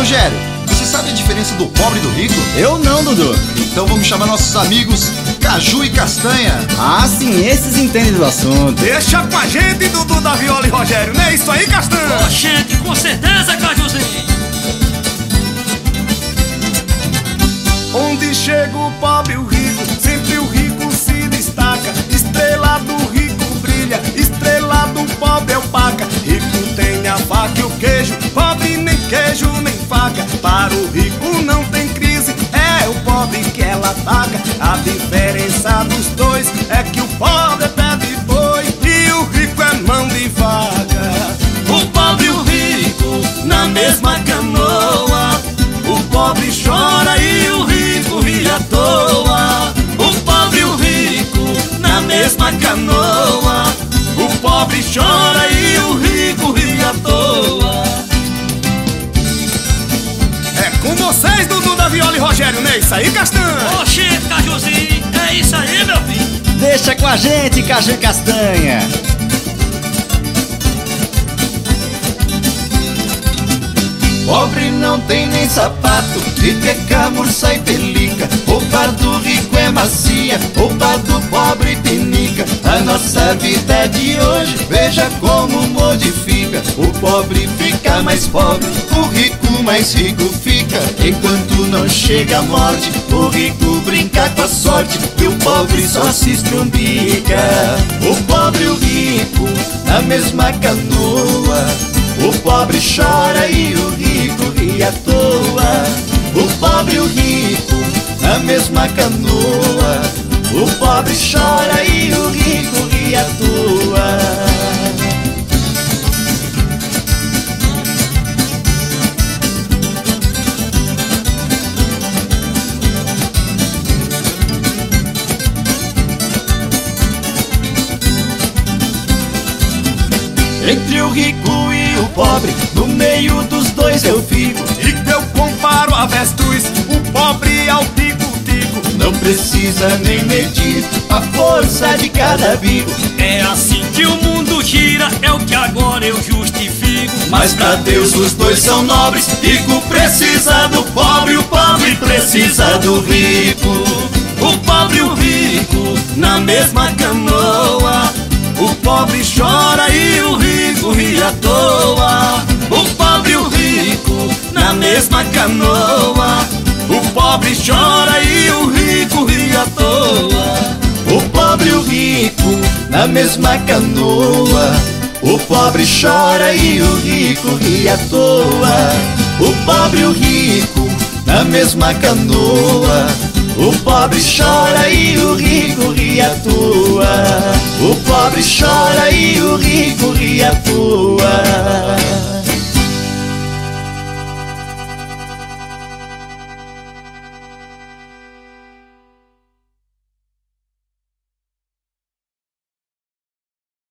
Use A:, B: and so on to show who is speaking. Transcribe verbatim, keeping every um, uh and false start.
A: Rogério, você sabe a diferença do pobre e do rico?
B: Eu não, Dudu.
A: Então vamos chamar nossos amigos Caju e Castanha.
B: Ah, sim, esses entendem do assunto.
C: Deixa com a gente, Dudu da Viola e Rogério, não é isso aí, Castanha?
D: Ó, gente, com certeza, Cajuzinho.
C: Onde chega o pobre e o rico, sempre o rico se destaca. Estrela do rico brilha, estrela do pobre é opaca. Rico tem a faca e o queijo, pobre nem queijo nem faca. Para o rico não tem crise, é o pobre que ela ataca. A diferença dos dois é que o pobre é pé de boi e o rico é mão de vaca. O pobre e o rico na mesma canoa, o pobre chora e o rico ri à toa. O pobre e o rico na mesma canoa, o pobre chora e o rico ri à toa. É com vocês, Dudu da Viola e Rogério, não é isso aí, Castanha?
D: Ó, gente, Cajuzinho, é isso aí, meu filho.
B: Deixa com a gente, Caju e Castanha.
A: Pobre não tem nem sapato, rico é camurça e pelica. Roupa do rico é macia, roupa do pobre pinica. A nossa vida de hoje, veja como modifica. O pobre fica mais pobre, o rico mais rico fica. Enquanto não chega a morte, o rico brinca com a sorte e o pobre só se estrumbica. O pobre e o rico na mesma canoa, o pobre chora e o rico ri à toa. O pobre e o rico na mesma canoa, o pobre chora e o rico ri à toa. Entre o rico e o pobre, no meio dos dois eu fico.
C: Rico eu comparo a avestruz, o pobre ao tico-tico.
A: Não precisa nem medir a força de cada bico.
D: É assim que o mundo gira, é o que agora eu justifico.
A: Mas pra Deus os dois são nobres. Rico precisa do pobre, o pobre precisa do rico.
C: O pobre e o rico na mesma canoa, o pobre chora e o rico ri à toa. O pobre e o rico na mesma canoa, o pobre chora e o rico ri à toa.
A: O pobre e o rico na mesma canoa, o pobre chora e o rico ri à toa. O pobre e o rico na mesma canoa, o pobre chora e o rico ri à toa. O pobre chora e o rico ri à toa.